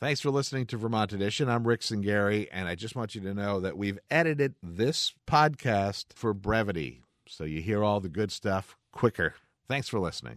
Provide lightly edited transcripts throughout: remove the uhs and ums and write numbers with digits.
Thanks for listening to Vermont Edition. I'm Rick Singari, and I just want you to know that we've edited this podcast for brevity, so you hear all the good stuff quicker. Thanks for listening.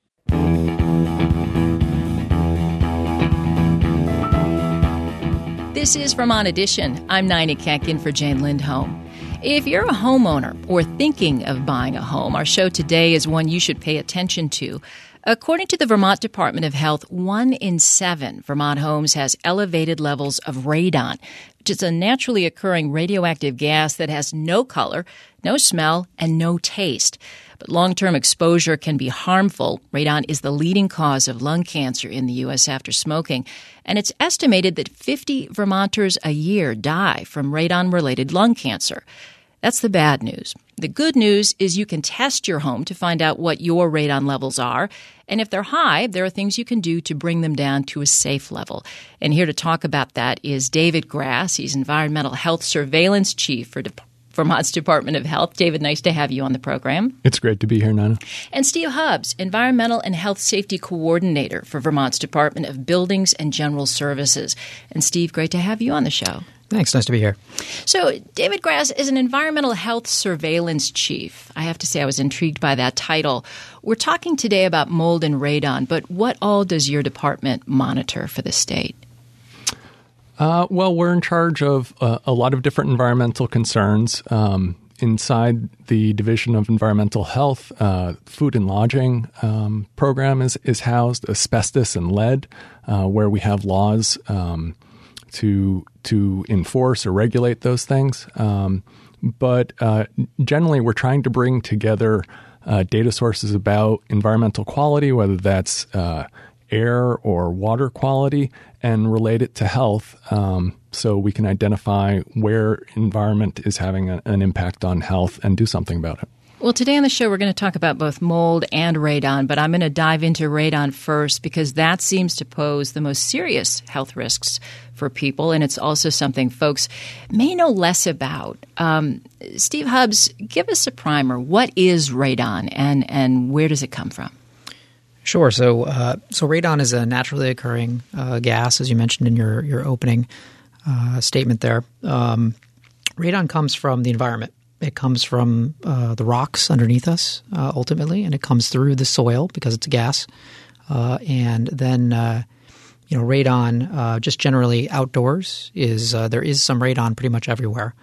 This is Vermont Edition. I'm Nina Kenkin for Jane Lindholm. If you're a homeowner or thinking of buying a home, our show today is one you should pay attention to. According to the Vermont Department of Health, 1 in 7 Vermont homes has elevated levels of radon, which is a naturally occurring radioactive gas that has no color, no smell, and no taste. But long-term exposure can be harmful. Radon is the leading cause of lung cancer in the U.S. after smoking, and it's estimated that 50 Vermonters a year die from radon-related lung cancer. That's the bad news. The good news is you can test your home to find out what your radon levels are. And if they're high, there are things you can do to bring them down to a safe level. And here to talk about that is David Grass. He's Environmental Health Surveillance Chief for Vermont's Department of Health. David, nice to have you on the program. It's great to be here, Nana. And Steve Hubbs, Environmental and Health Safety Coordinator for Vermont's Department of Buildings and General Services. And Steve, great to have you on the show. Thanks. Nice to be here. So David Grass is an Environmental Health Surveillance Chief. I have to say I was intrigued by that title. We're talking today about mold and radon, but what all does your department monitor for the state? Well, we're in charge of a lot of different environmental concerns. Inside the Division of Environmental Health, Food and Lodging program is housed, asbestos and lead, where we have laws to enforce or regulate those things. But generally, we're trying to bring together data sources about environmental quality, whether that's air or water quality, and relate it to health so we can identify where environment is having an impact on health and do something about it. Well, today on the show, we're going to talk about both mold and radon, but I'm going to dive into radon first because that seems to pose the most serious health risks for people, and it's also something folks may know less about. Steve Hubbs, give us a primer. What is radon, and where does it come from? Sure. So radon is a naturally occurring gas, as you mentioned in your opening statement there. Radon comes from the environment. It comes from the rocks underneath us, ultimately, and it comes through the soil because it's a gas. And then, radon, just generally outdoors, there is some radon pretty much everywhere.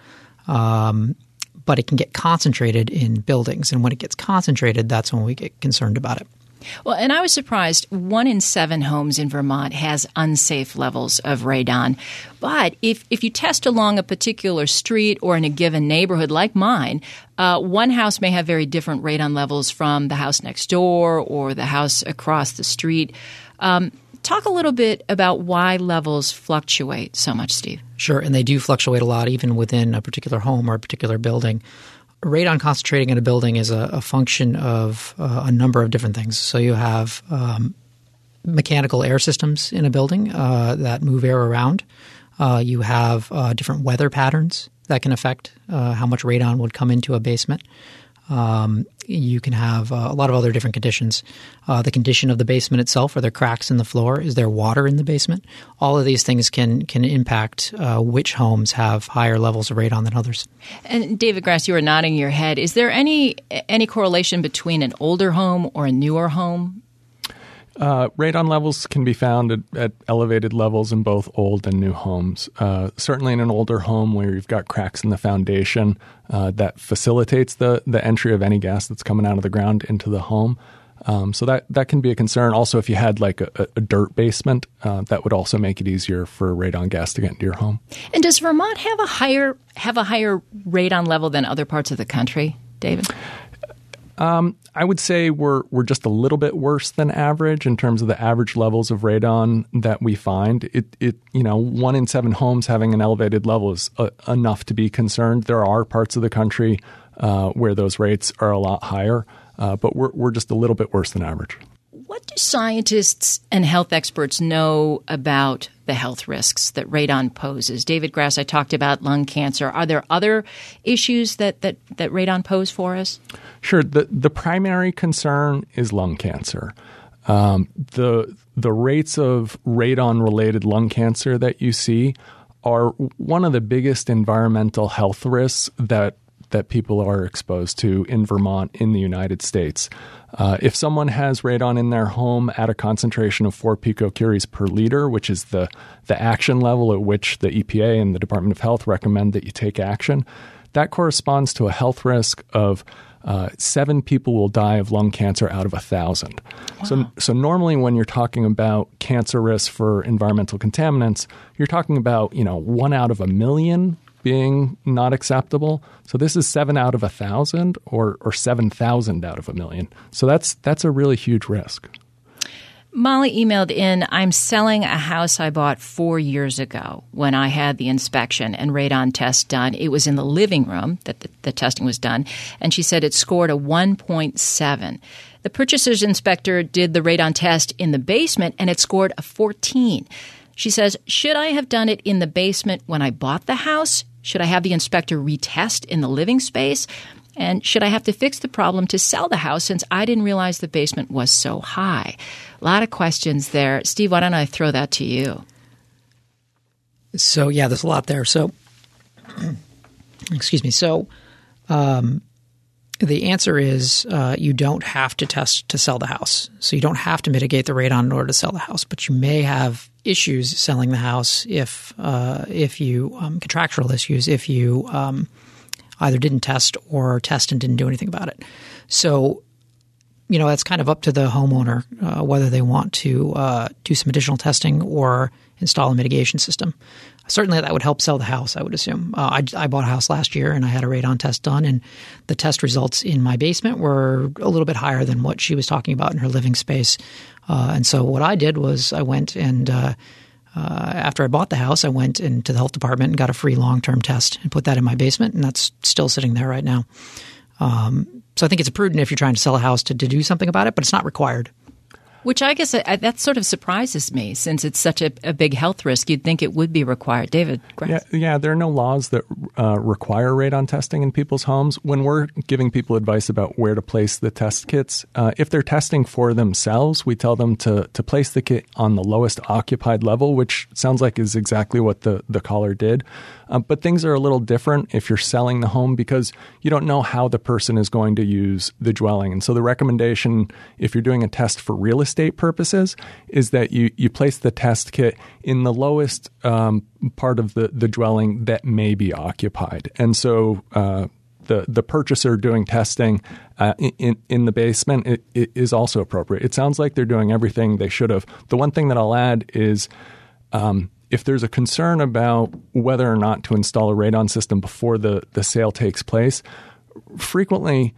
But it can get concentrated in buildings. And when it gets concentrated, that's when we get concerned about it. Well, and I was surprised 1 in 7 homes in Vermont has unsafe levels of radon. But if you test along a particular street or in a given neighborhood like mine, one house may have very different radon levels from the house next door or the house across the street. Talk a little bit about why levels fluctuate so much, Steve. Sure, and they do fluctuate a lot even within a particular home or a particular building. Radon concentrating in a building is a function of a number of different things. So you have mechanical air systems in a building that move air around. You have different weather patterns that can affect how much radon would come into a basement. You can have a lot of other different conditions. The condition of the basement itself, are there cracks in the floor? Is there water in the basement? All of these things can impact which homes have higher levels of radon than others. And David Grass, you were nodding your head. Is there any correlation between an older home or a newer home? Radon levels can be found at elevated levels in both old and new homes. Certainly in an older home where you've got cracks in the foundation, that facilitates the entry of any gas that's coming out of the ground into the home. So that can be a concern. Also, if you had like a dirt basement, that would also make it easier for radon gas to get into your home. And does Vermont have a higher radon level than other parts of the country, David? I would say we're just a little bit worse than average in terms of the average levels of radon that we find. 1 in 7 homes having an elevated level is enough to be concerned. There are parts of the country where those rates are a lot higher, but we're just a little bit worse than average. What do scientists and health experts know about the health risks that radon poses? David Grass, I talked about lung cancer. Are there other issues that radon pose for us? Sure. The primary concern is lung cancer. The rates of radon-related lung cancer that you see are one of the biggest environmental health risks that people are exposed to in Vermont in the United States. If someone has radon in their home at a concentration of 4 picocuries per liter, which is the action level at which the EPA and the Department of Health recommend that you take action, that corresponds to a health risk of 7 people will die of lung cancer out of 1,000. Wow. So normally when you're talking about cancer risk for environmental contaminants, you're talking about 1 out of 1 million being not acceptable. So this is 7 out of 1,000 or 7,000 out of 1 million. So that's a really huge risk. Molly emailed in, I'm selling a house I bought 4 years ago when I had the inspection and radon test done. It was in the living room that the testing was done, and she said it scored a 1.7. The purchaser's inspector did the radon test in the basement, and it scored a 14. She says, should I have done it in the basement when I bought the house? Should I have the inspector retest in the living space? And should I have to fix the problem to sell the house since I didn't realize the basement was so high? A lot of questions there. Steve, why don't I throw that to you? So, yeah, there's a lot there. So, excuse me. So, the answer is you don't have to test to sell the house. So you don't have to mitigate the radon in order to sell the house, but you may have issues selling the house if you contractual issues if you either didn't test or test and didn't do anything about it. So, that's kind of up to the homeowner whether they want to do some additional testing or install a mitigation system. Certainly that would help sell the house, I would assume. I bought a house last year and I had a radon test done, and the test results in my basement were a little bit higher than what she was talking about in her living space. And so what I did was I went and after I bought the house, I went into the health department and got a free long-term test and put that in my basement, and that's still sitting there right now. So I think it's prudent if you're trying to sell a house to do something about it, but it's not required. Which I guess that sort of surprises me since it's such a big health risk. You'd think it would be required. David Grass. Yeah, there are no laws that require radon testing in people's homes. When we're giving people advice about where to place the test kits, if they're testing for themselves, we tell them to place the kit on the lowest occupied level, which sounds like is exactly what the caller did. But things are a little different if you're selling the home because you don't know how the person is going to use the dwelling. And so the recommendation, if you're doing a test for real estate purposes, is that you place the test kit in the lowest part of the dwelling that may be occupied. And so the purchaser doing testing in the basement it is also appropriate. It sounds like they're doing everything they should have. The one thing that I'll add is if there's a concern about whether or not to install a radon system before the sale takes place, frequently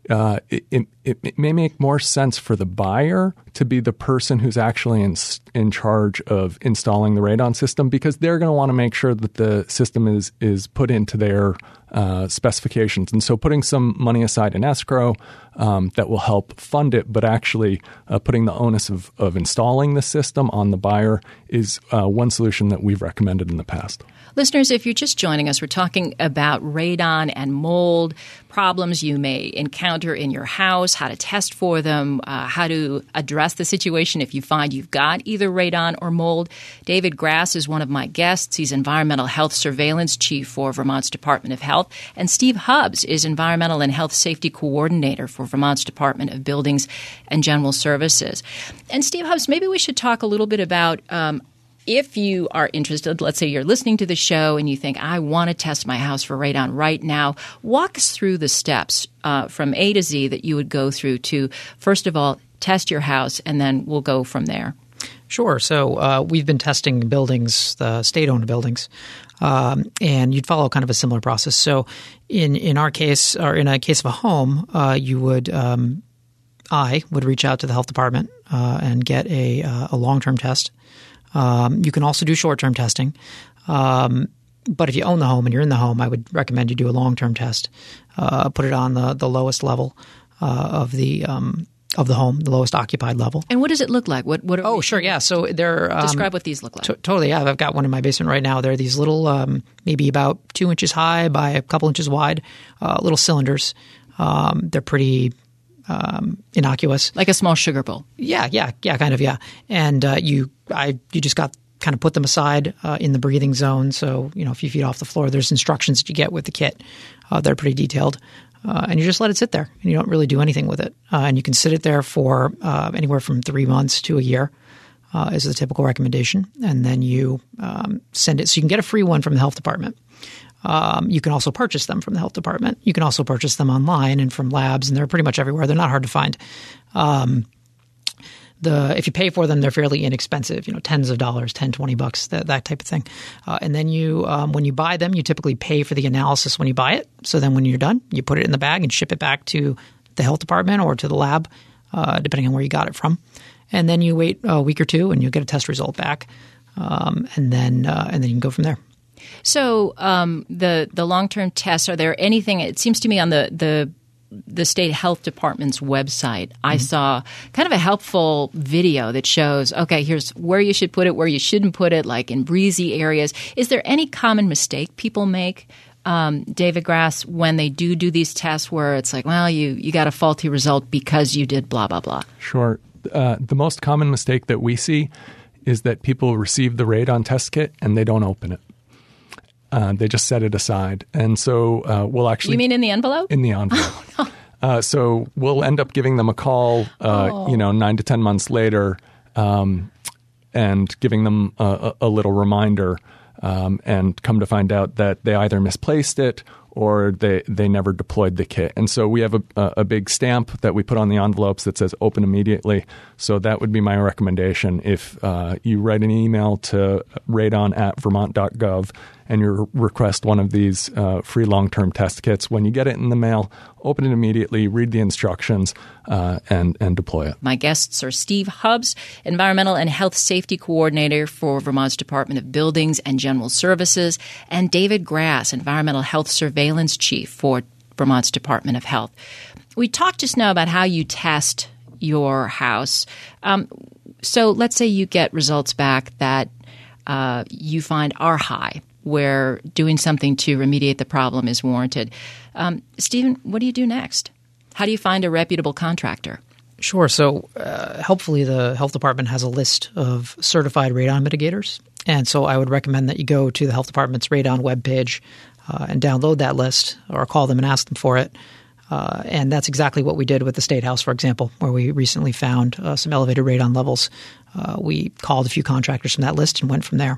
it may make more sense for the buyer to be the person who's actually in charge of installing the radon system because they're going to want to make sure that the system is put into their specifications. And so putting some money aside in escrow that will help fund it, but actually putting the onus of installing the system on the buyer is one solution that we've recommended in the past. Listeners, if you're just joining us, we're talking about radon and mold problems you may encounter in your house, how to test for them, how to address the situation if you find you've got either radon or mold. David Grass is one of my guests. He's Environmental Health Surveillance Chief for Vermont's Department of Health. And Steve Hubbs is Environmental and Health Safety Coordinator for Vermont's Department of Buildings and General Services. And Steve Hubbs, maybe we should talk a little bit about if you are interested, let's say you're listening to the show and you think, I want to test my house for radon right now, walk us through the steps from A to Z that you would go through to, first of all, test your house, and then we'll go from there. Sure. So we've been testing buildings, the state-owned buildings, and you'd follow kind of a similar process. So in our case, or in a case of a home, I would reach out to the health department and get a long-term test. You can also do short-term testing. But if you own the home and you're in the home, I would recommend you do a long-term test. Put it on the lowest level of the home, the lowest occupied level. And what does it look like? What are sure, yeah. So they're describe what these look like. Totally, yeah. I've got one in my basement right now. They're these little, maybe about 2 inches high by a couple inches wide, little cylinders. They're pretty innocuous. Like a small sugar bowl. Yeah, kind of, yeah. And you just got kind of put them aside in the breathing zone. So, a few feet off the floor, there's instructions that you get with the kit. They're pretty detailed. And you just let it sit there, and you don't really do anything with it. And you can sit it there for anywhere from 3 months to a year is the typical recommendation. And then you send it. So you can get a free one from the health department. You can also purchase them from the health department. You can also purchase them online and from labs, and they're pretty much everywhere. They're not hard to find. If you pay for them, they're fairly inexpensive, tens of dollars, $10, $20, that type of thing. And then when you buy them, you typically pay for the analysis when you buy it. So then when you're done, you put it in the bag and ship it back to the health department or to the lab, depending on where you got it from. And then you wait a week or two and you'll get a test result back. And then you can go from there. So the long-term tests, are there anything – it seems to me on the state health department's website, I saw kind of a helpful video that shows, okay, here's where you should put it, where you shouldn't put it, like in breezy areas. Is there any common mistake people make, David Grass, when they do these tests where it's like, well, you got a faulty result because you did blah, blah, blah? Sure. The most common mistake that we see is that people receive the radon test kit and they don't open it. They just set it aside. And so we'll actually... You mean in the envelope? In the envelope. Oh, no. So we'll end up giving them a call, 9 to 10 months later and giving them a little reminder and come to find out that they either misplaced it or they never deployed the kit. And so we have a big stamp that we put on the envelopes that says open immediately. So that would be my recommendation. If you write an email to radon@vermont.gov and you request one of these free long-term test kits, when you get it in the mail, open it immediately, read the instructions, and deploy it. My guests are Steve Hubbs, Environmental and Health Safety Coordinator for Vermont's Department of Buildings and General Services, and David Grass, Environmental Health Surveillance Chief for Vermont's Department of Health. We talked just now about how you test your house. So let's say you get results back that you find are high, where doing something to remediate the problem is warranted. Stephen, what do you do next? How do you find a reputable contractor? Sure. So helpfully the health department has a list of certified radon mitigators. And so I would recommend that you go to the health department's radon webpage and download that list or call them and ask them for it. And that's exactly what we did with the State House, for example, where we recently found some elevated radon levels. We called a few contractors from that list and went from there.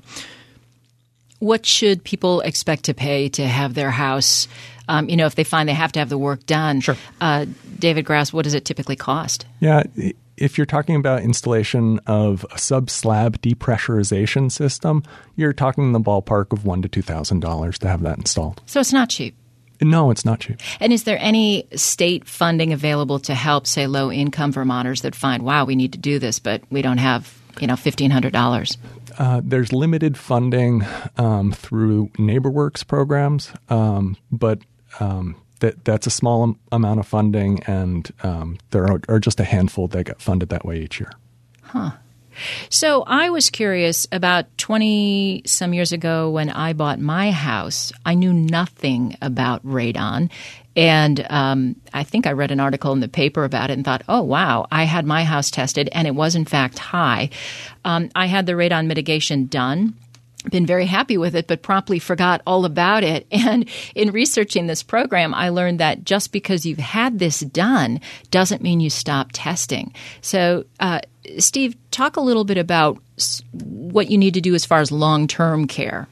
What should people expect to pay to have their house, if they find they have to have the work done? Sure. David Grass, what does it typically cost? Yeah, if you're talking about installation of a sub-slab depressurization system, you're talking in the ballpark of $1,000 to $2,000 to have that installed. So it's not cheap. No, it's not cheap. And is there any state funding available to help, say, low-income Vermonters that find, wow, we need to do this, but we don't have, $1,500? There's limited funding through NeighborWorks programs, but that's a small amount of funding, and there are just a handful that get funded that way each year. Huh. So I was curious, about 20-some years ago when I bought my house, I knew nothing about radon. And I think I read an article in the paper about it and thought, oh, wow, I had my house tested and it was in fact high. I had the radon mitigation done. Been very happy with it, but promptly forgot all about it. And in researching this program, I learned that just because you've had this done doesn't mean you stop testing. So, Steve, talk a little bit about what you need to do as far as long-term care.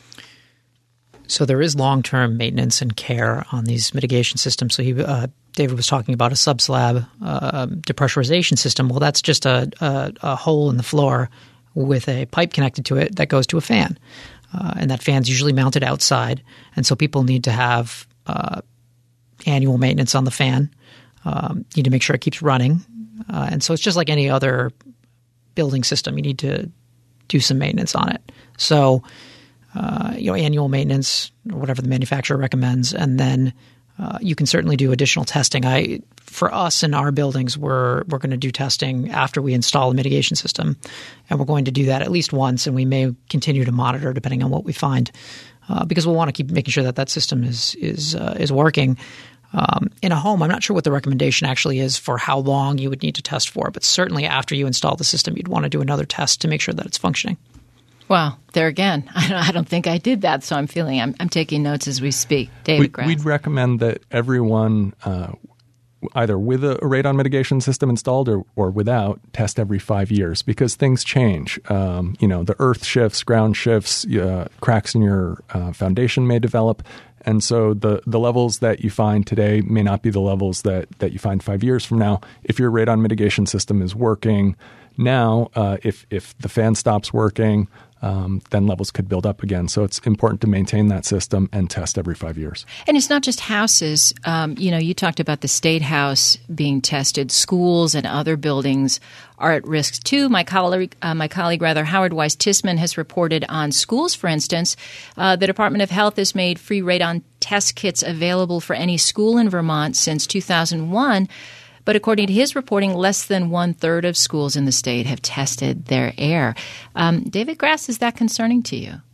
So there is long-term maintenance and care on these mitigation systems. So David was talking about a sub-slab depressurization system. Well, that's just a hole in the floor with a pipe connected to it that goes to a fan. And that fan's usually mounted outside. And so people need to have annual maintenance on the fan. Need to make sure it keeps running. And so it's just like any other building system. You need to do some maintenance on it. So, annual maintenance or whatever the manufacturer recommends. And then you can certainly do additional testing. For us in our buildings, we're going to do testing after we install the mitigation system, and we're going to do that at least once, and we may continue to monitor depending on what we find, because we'll want to keep making sure that system is working. In a home, I'm not sure what the recommendation actually is for how long you would need to test for, but certainly after you install the system, you'd want to do another test to make sure that it's functioning. Well, there again, I don't think I did that, so I'm taking notes as we speak. David Grass. We'd recommend that everyone, either with a radon mitigation system installed or without, test every 5 years because things change. The earth shifts, ground shifts, cracks in your foundation may develop. And so the levels that you find today may not be the levels that you find 5 years from now. If your radon mitigation system is working now, if the fan stops working, then levels could build up again. So it's important to maintain that system and test every 5 years. And it's not just houses. You talked about the State House being tested. Schools and other buildings are at risk too. My colleague, Howard Weiss-Tissman has reported on schools, for instance. The Department of Health has made free radon test kits available for any school in Vermont since 2001. But according to his reporting, less than 1/3 of schools in the state have tested their air. David Grass, is that concerning to you?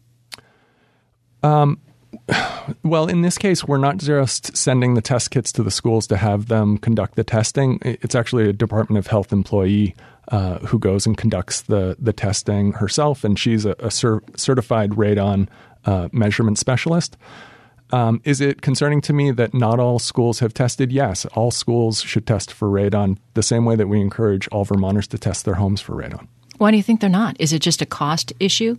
Well, in this case, we're not just sending the test kits to the schools to have them conduct the testing. It's actually a Department of Health employee who goes and conducts the testing herself, and she's a certified radon measurement specialist. Is it concerning to me that not all schools have tested? Yes, all schools should test for radon the same way that we encourage all Vermonters to test their homes for radon. Why do you think they're not? Is it just a cost issue?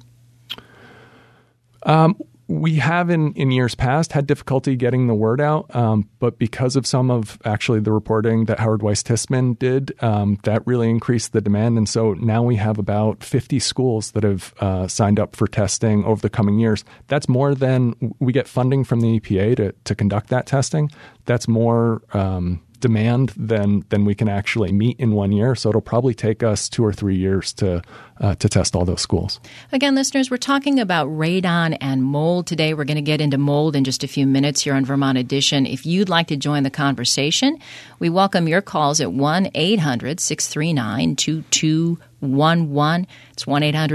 We have in years past had difficulty getting the word out, but because of some of actually the reporting that Howard Weiss-Tissman did, that really increased the demand. And so now we have about 50 schools that have signed up for testing over the coming years. That's more than we get funding from the EPA to conduct that testing. That's more demand than we can actually meet in 1 year. So it'll probably take us 2 or 3 years to test all those schools. Again, listeners, we're talking about radon and mold today. We're going to get into mold in just a few minutes here on Vermont Edition. If you'd like to join the conversation, we welcome your calls at 1-800-639-2211. It's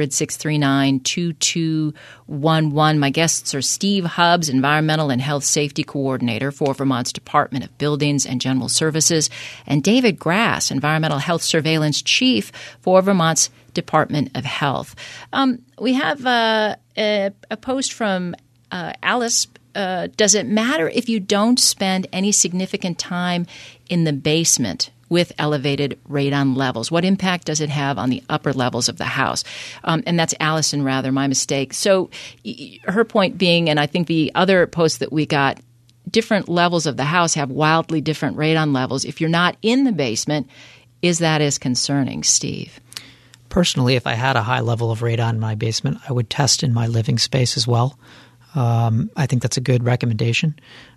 1-800-639-2211. My guests are Steve Hubbs, Environmental and Health Safety Coordinator for Vermont's Department of Buildings and General Services, and David Grass, Environmental Health Surveillance Chief for Vermont's Department of Health. We have a post from Alice. Does it matter if you don't spend any significant time in the basement with elevated radon levels? What impact does it have on the upper levels of the house? And that's Allison, rather, my mistake. So her point being, and I think the other post that we got, different levels of the house have wildly different radon levels. If you're not in the basement, is that as concerning, Steve? Personally, if I had a high level of radon in my basement, I would test in my living space as well. I think that's a good recommendation.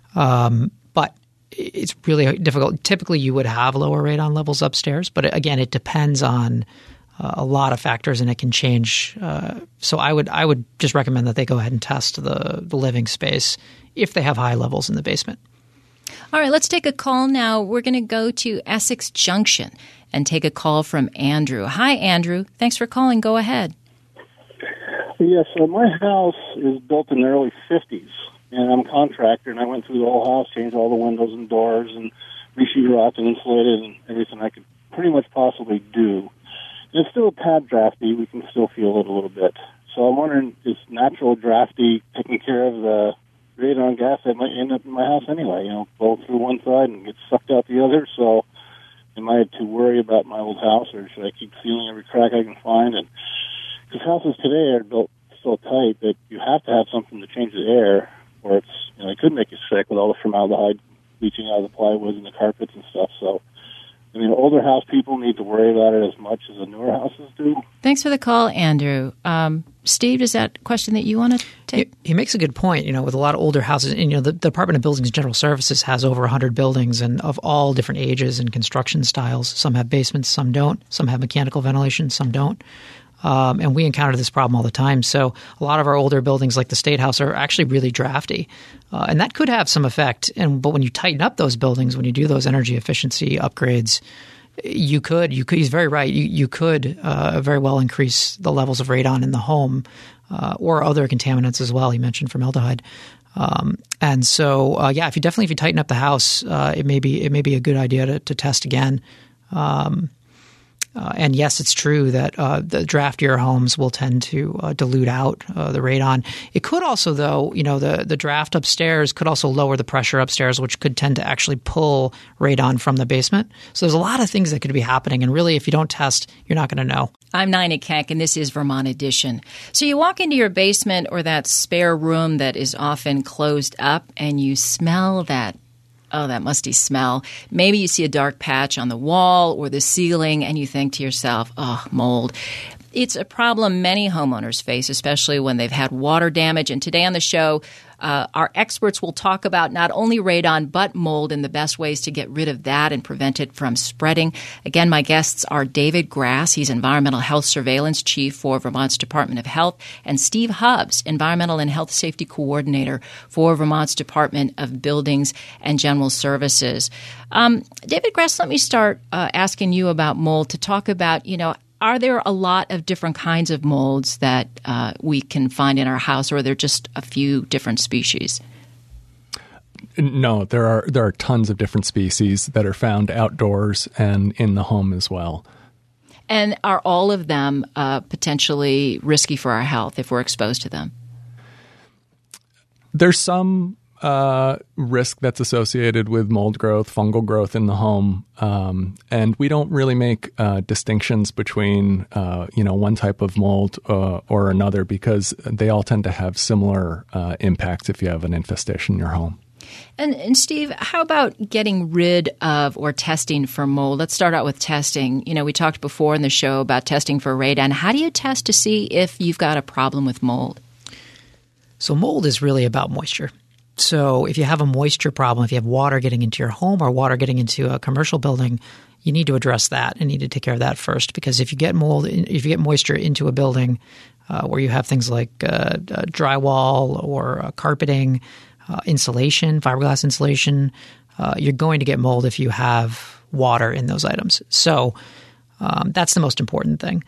But it's really difficult. Typically, you would have lower radon levels upstairs, but again, it depends on a lot of factors, and it can change. So I would just recommend that they go ahead and test the living space if they have high levels in the basement. All right, let's take a call now. We're going to go to Essex Junction and take a call from Andrew. Hi, Andrew. Thanks for calling. Go ahead. Yes, my house is built in the early 50s, and I'm a contractor, and I went through the whole house, changed all the windows and doors, and re-sheetrocked and insulated and everything I could pretty much possibly do. And it's still a tad drafty. We can still feel it a little bit. So I'm wondering, is natural drafty taking care of the radon gas that might end up in my house anyway? Blow through one side and get sucked out the other. So am I to worry about my old house, or should I keep feeling every crack I can find? And because houses today are built so tight that you have to have something to change the air, or it's it could make you sick with all the formaldehyde leaching out of the plywood and the carpets and stuff. So, older house people need to worry about it as much as the newer houses do. Thanks for the call, Andrew. Steve, is that a question that you want to take? He makes a good point. With a lot of older houses, and the Department of Buildings and General Services has over 100 buildings and of all different ages and construction styles. Some have basements, some don't. Some have mechanical ventilation, some don't. And we encounter this problem all the time. So a lot of our older buildings like the State House are actually really drafty. And that could have some effect. But when you tighten up those buildings, when you do those energy efficiency upgrades, you could, he's very right, you could very well increase the levels of radon in the home. or other contaminants as well. You mentioned formaldehyde. And so, if you tighten up the house, it may be a good idea to test again. And yes, it's true that the draftier homes will tend to dilute out the radon. It could also, though, the draft upstairs could also lower the pressure upstairs, which could tend to actually pull radon from the basement. So there's a lot of things that could be happening. And really, if you don't test, you're not going to know. I'm Nina Keck, and this is Vermont Edition. So you walk into your basement or that spare room that is often closed up, and you smell that musty smell. Maybe you see a dark patch on the wall or the ceiling, and you think to yourself, oh, mold. It's a problem many homeowners face, especially when they've had water damage. And today on the show, our experts will talk about not only radon but mold and the best ways to get rid of that and prevent it from spreading. Again, my guests are David Grass. He's Environmental Health Surveillance Chief for Vermont's Department of Health, and Steve Hubbs, Environmental and Health Safety Coordinator for Vermont's Department of Buildings and General Services. David Grass, let me start asking you about mold to talk about, are there a lot of different kinds of molds that we can find in our house, or are there just a few different species? No, there are tons of different species that are found outdoors and in the home as well. And are all of them potentially risky for our health if we're exposed to them? There's some risk that's associated with mold growth, fungal growth in the home. And we don't really make distinctions between, one type of mold or another, because they all tend to have similar impacts if you have an infestation in your home. And Steve, how about getting rid of or testing for mold? Let's start out with testing. We talked before in the show about testing for radon. How do you test to see if you've got a problem with mold? So mold is really about moisture. So if you have a moisture problem, if you have water getting into your home or water getting into a commercial building, you need to address that and need to take care of that first. Because if you get moisture into a building where you have things like drywall or carpeting, insulation, fiberglass insulation, you're going to get mold if you have water in those items. So that's the most important thing.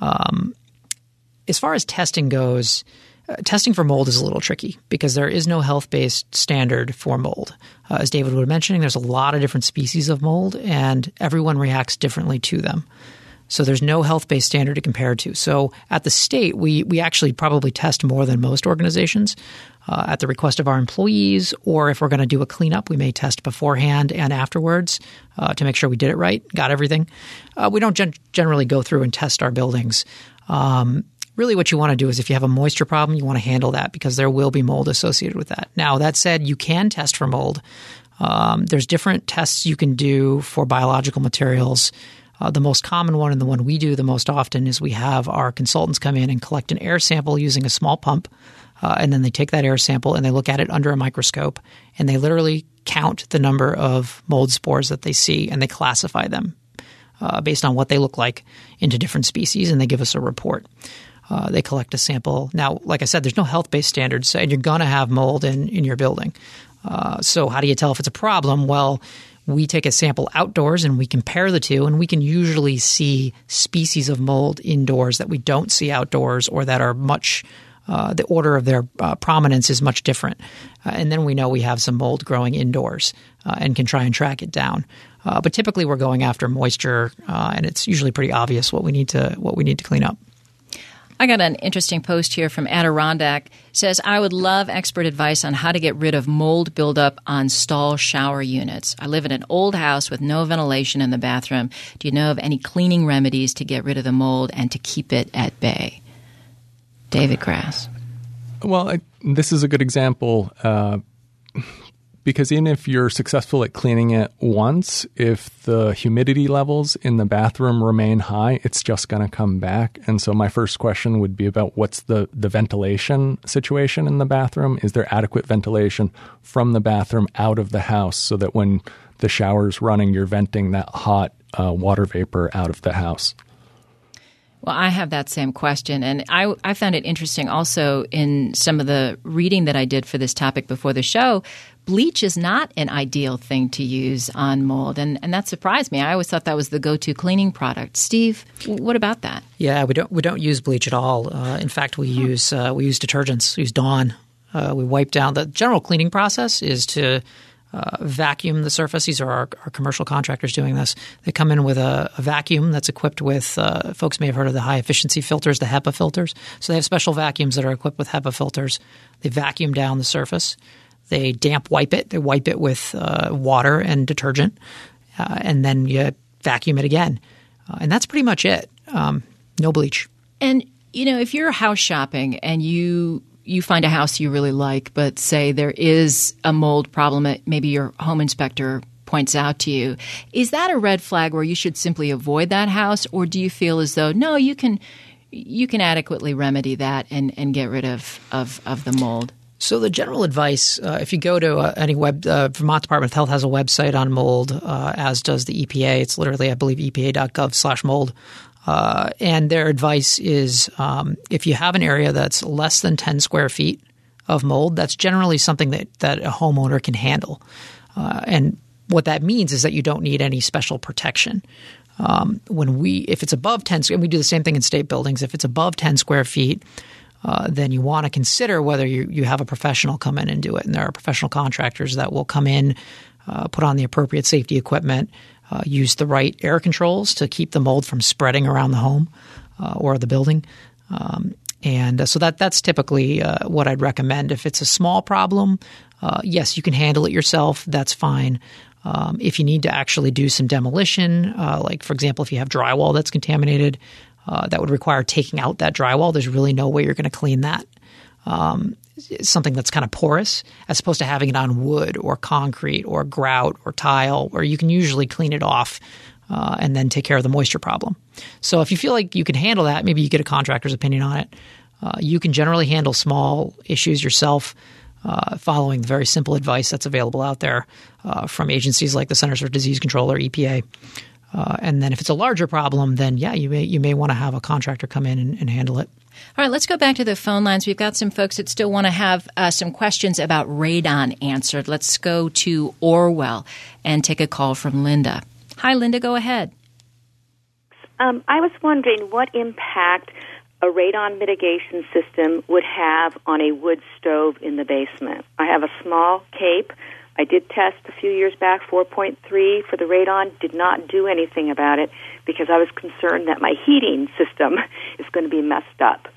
As far as testing goes, testing for mold is a little tricky because there is no health-based standard for mold. As David was mentioning, there's a lot of different species of mold, and everyone reacts differently to them. So there's no health-based standard to compare to. So at the state, we actually probably test more than most organizations at the request of our employees, or if we're going to do a cleanup, we may test beforehand and afterwards to make sure we did it right, got everything. We don't generally go through and test our buildings. Really what you want to do is if you have a moisture problem, you want to handle that because there will be mold associated with that. Now, that said, you can test for mold. There's different tests you can do for biological materials. The most common one and the one we do the most often is we have our consultants come in and collect an air sample using a small pump. And then they take that air sample and they look at it under a microscope and they literally count the number of mold spores that they see and they classify them based on what they look like into different species, and they give us a report. They collect a sample. Now, like I said, there's no health-based standards, and you're going to have mold in your building. So how do you tell if it's a problem? Well, we take a sample outdoors and we compare the two, and we can usually see species of mold indoors that we don't see outdoors or that are much the order of their prominence is much different. And then we know we have some mold growing indoors and can try and track it down. But typically we're going after moisture, and it's usually pretty obvious what we need to clean up. I got an interesting post here from Adirondack. It says, I would love expert advice on how to get rid of mold buildup on stall shower units. I live in an old house with no ventilation in the bathroom. Do you know of any cleaning remedies to get rid of the mold and to keep it at bay? David Grass. Well, this is a good example because even if you're successful at cleaning it once, if the humidity levels in the bathroom remain high, it's just going to come back. And so my first question would be about what's the ventilation situation in the bathroom? Is there adequate ventilation from the bathroom out of the house so that when the shower's running, you're venting that hot water vapor out of the house? Well, I have that same question, and I found it interesting also in some of the reading that I did for this topic before the show. bleach is not an ideal thing to use on mold, and that surprised me. I always thought that was the go-to cleaning product. Steve, what about that? Yeah, we don't use bleach at all. In fact, we use detergents. We use Dawn. We wipe down. The general cleaning process is to vacuum the surface. These are our commercial contractors doing this. They come in with a vacuum that's equipped with folks may have heard of the high-efficiency filters, the HEPA filters. So they have special vacuums that are equipped with HEPA filters. They vacuum down the surface. They damp wipe it. They wipe it with water and detergent, and then you vacuum it again. And that's pretty much it. No bleach. And, if you're house shopping and you find a house you really like, but say there is a mold problem that maybe your home inspector points out to you, is that a red flag where you should simply avoid that house, or do you feel as though, no, you can adequately remedy that and get rid of the mold? So the general advice, if you go to any Vermont Department of Health has a website on mold, as does the EPA. It's literally, I believe, epa.gov/mold. And their advice is if you have an area that's less than 10 square feet of mold, that's generally something that a homeowner can handle. And what that means is that you don't need any special protection. If it's above 10, and we do the same thing in state buildings, if it's above 10 square feet, then you want to consider whether you have a professional come in and do it. And there are professional contractors that will come in, put on the appropriate safety equipment, use the right air controls to keep the mold from spreading around the home or the building. So that's typically what I'd recommend. If it's a small problem, yes, you can handle it yourself. That's fine. If you need to actually do some demolition, like, for example, if you have drywall that's contaminated, that would require taking out that drywall. There's really no way you're going to clean that. Something that's kind of porous, as opposed to having it on wood or concrete or grout or tile, where you can usually clean it off and then take care of the moisture problem. So if you feel like you can handle that, maybe you get a contractor's opinion on it. You can generally handle small issues yourself following the very simple advice that's available out there from agencies like the Centers for Disease Control or EPA. And then if it's a larger problem, then you may want to have a contractor come in and handle it. All right, let's go back to the phone lines. We've got some folks that still want to have some questions about radon answered. Let's go to Orwell and take a call from Linda. Hi, Linda, go ahead. I was wondering what impact a radon mitigation system would have on a wood stove in the basement. I have a small Cape. I did test a few years back, 4.3 for the radon, did not do anything about it because I was concerned that my heating system is going to be messed up.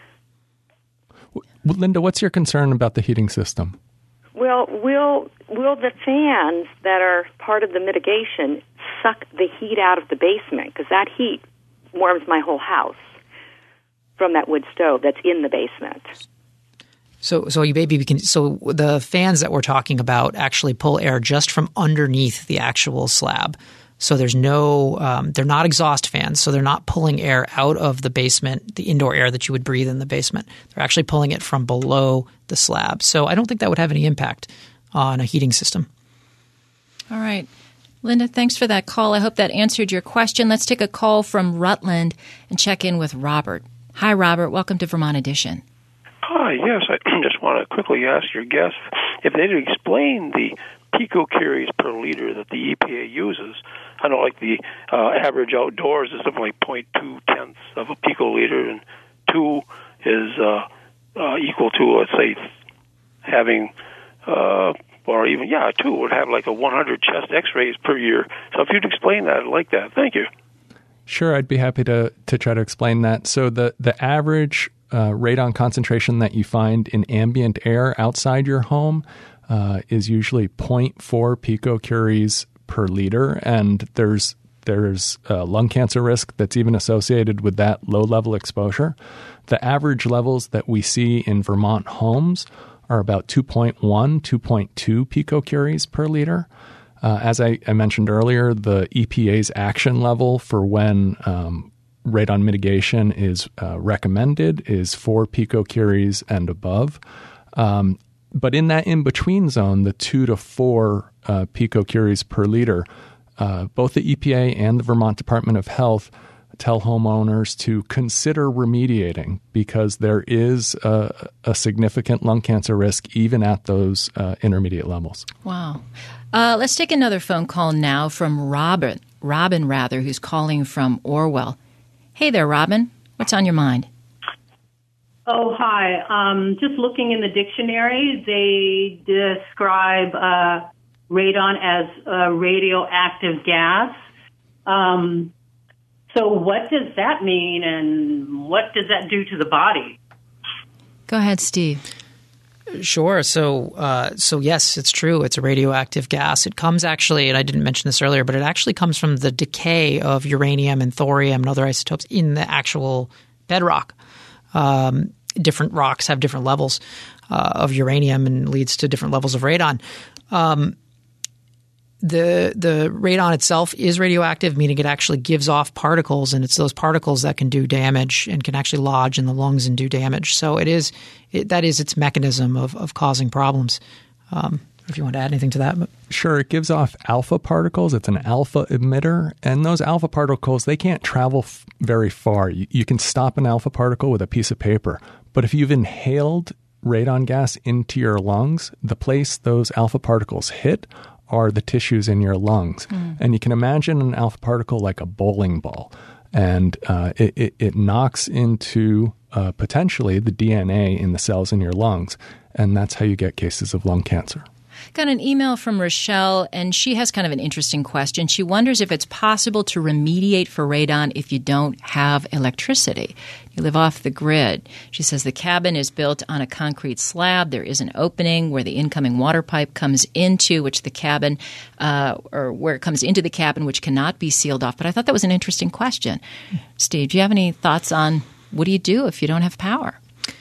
Linda, what's your concern about the heating system? Well, will the fans that are part of the mitigation suck the heat out of the basement? Because that heat warms my whole house from that wood stove that's in the basement. So the fans that we're talking about actually pull air just from underneath the actual slab. So there's they're not exhaust fans, so they're not pulling air out of the basement, the indoor air that you would breathe in the basement. They're actually pulling it from below the slab. So I don't think that would have any impact on a heating system. All right. Linda, thanks for that call. I hope that answered your question. Let's take a call from Rutland and check in with Robert. Hi, Robert. Welcome to Vermont Edition. Hi, yes. I just want to quickly ask your guests if they'd explain the picocuries per liter that the EPA uses. I know, like the average outdoors is something like 0.2 tenths of a picoliter, and 2 is equal to, let's say, having, 2 would have like a 100 chest X-rays per year. So if you'd explain that, I'd like that. Thank you. Sure, I'd be happy to try to explain that. So the average radon concentration that you find in ambient air outside your home is usually 0.4 picocuries per liter, and there's lung cancer risk that's even associated with that low-level exposure. The average levels that we see in Vermont homes are about 2.1, 2.2 picocuries per liter. As I mentioned earlier, the EPA's action level for when radon mitigation is recommended is 4 picocuries and above. But in that in-between zone, the 2 to 4 picocuries per liter, both the EPA and the Vermont Department of Health tell homeowners to consider remediating because there is a significant lung cancer risk even at those intermediate levels. Wow. Let's take another phone call now from Robin, who's calling from Orwell. Hey there, Robin. What's on your mind? Oh, hi. Just looking in the dictionary, they describe radon as a radioactive gas. So what does that mean, and what does that do to the body? Go ahead, Steve. Sure. So yes, it's true. It's a radioactive gas. It comes actually, and I didn't mention this earlier, but it actually comes from the decay of uranium and thorium and other isotopes in the actual bedrock. Different rocks have different levels of uranium and leads to different levels of radon. The radon itself is radioactive, meaning it actually gives off particles, and it's those particles that can do damage and can actually lodge in the lungs and do damage. So that is its mechanism of causing problems. If you want to add anything to that. Sure. It gives off alpha particles. It's an alpha emitter. And those alpha particles, they can't travel very far. You can stop an alpha particle with a piece of paper. But if you've inhaled radon gas into your lungs, the place those alpha particles hit are the tissues in your lungs. And you can imagine an alpha particle like a bowling ball. And it knocks into potentially the DNA in the cells in your lungs. And that's how you get cases of lung cancer. Got an email from Rochelle, and she has kind of an interesting question. She wonders if it's possible to remediate for radon if you don't have electricity. You live off the grid. She says the cabin is built on a concrete slab. There is an opening where the incoming water pipe comes into, which the cabin, or where it comes into the cabin, which cannot be sealed off. But I thought that was an interesting question. Steve, do you have any thoughts on what do you do if you don't have power?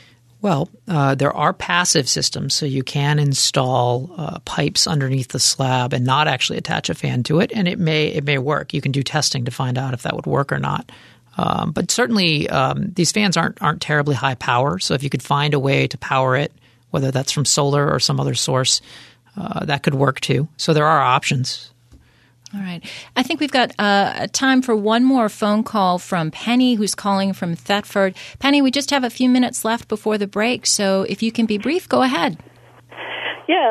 Well, there are passive systems, so you can install pipes underneath the slab and not actually attach a fan to it, and it may work. You can do testing to find out if that would work or not. But certainly, these fans aren't terribly high power, so if you could find a way to power it, whether that's from solar or some other source, that could work too. So there are options. All right. I think we've got time for one more phone call from Penny, who's calling from Thetford. Penny, we just have a few minutes left before the break, so if you can be brief, go ahead. Yes,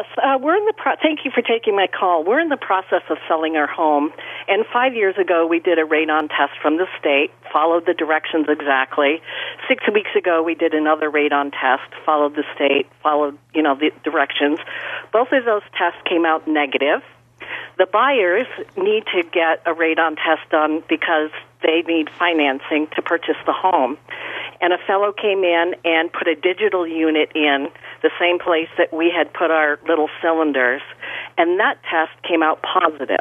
thank you for taking my call. We're in the process of selling our home, and 5 years ago we did a radon test from the state, followed the directions exactly. 6 weeks ago we did another radon test, followed the state, followed the directions. Both of those tests came out negative. The buyers need to get a radon test done because they need financing to purchase the home. And a fellow came in and put a digital unit in the same place that we had put our little cylinders, and that test came out positive.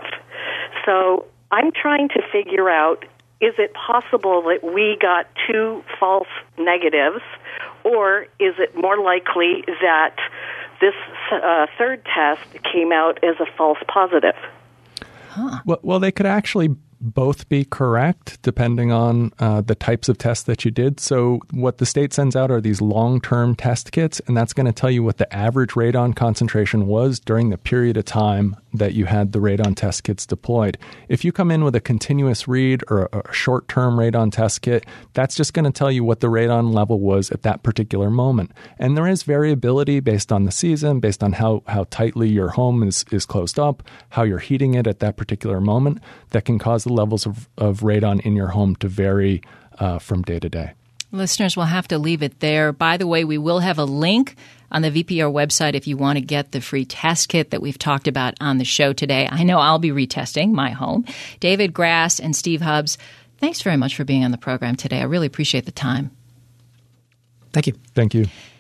So I'm trying to figure out, is it possible that we got two false negatives, or is it more likely that this third test came out as a false positive? Huh. Well, they could actually both be correct depending on the types of tests that you did. So what the state sends out are these long-term test kits, and that's going to tell you what the average radon concentration was during the period of time that you had the radon test kits deployed. If you come in with a continuous read or a short-term radon test kit, that's just going to tell you what the radon level was at that particular moment. And there is variability based on the season, based on how tightly your home is closed up, how you're heating it at that particular moment, that can cause the levels of radon in your home to vary from day to day. Listeners will have to leave it there. By the way, we will have a link on the VPR website if you want to get the free test kit that we've talked about on the show today. I know I'll be retesting my home. David Grass and Steve Hubbs, thanks very much for being on the program today. I really appreciate the time. Thank you. Thank you.